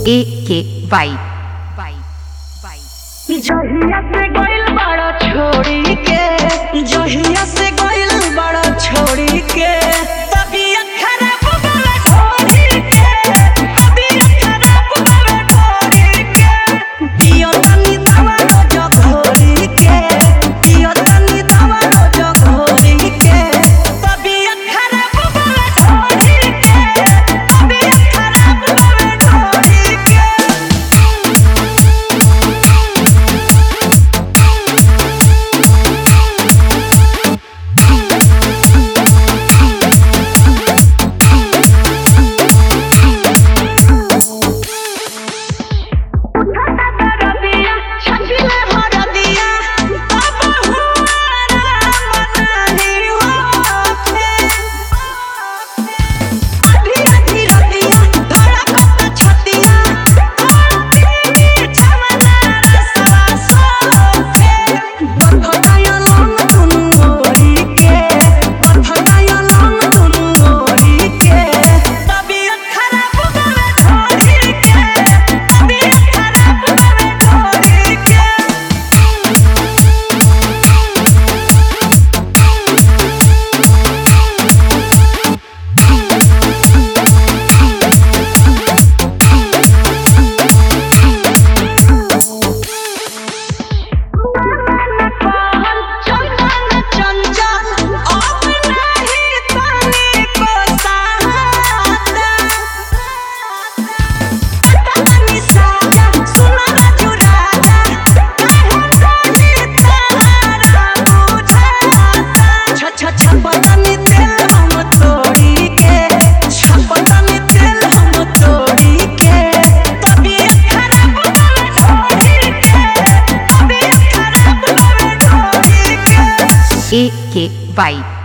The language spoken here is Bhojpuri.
AKY जहिया से गइल बड़ा छोड़ी के जहिया से गइल बड़ा छोड़ी के तबीयत खराब बावे छोड़ी के तबीयत खराब बावे छोड़ी के पियो तनी दवा रोज घोरी के पियो तनी दवा रोज घोरी के तबीयत खराब बावे छोड़ी के तबीयत खराब बावे छोड़ी के AKY